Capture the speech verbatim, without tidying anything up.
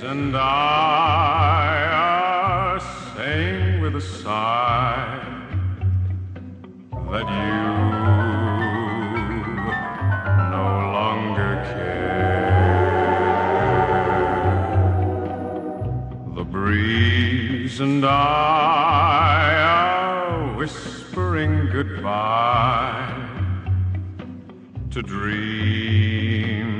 and I are saying with a sigh that you no longer care. The breeze and I are whispering goodbye to dreams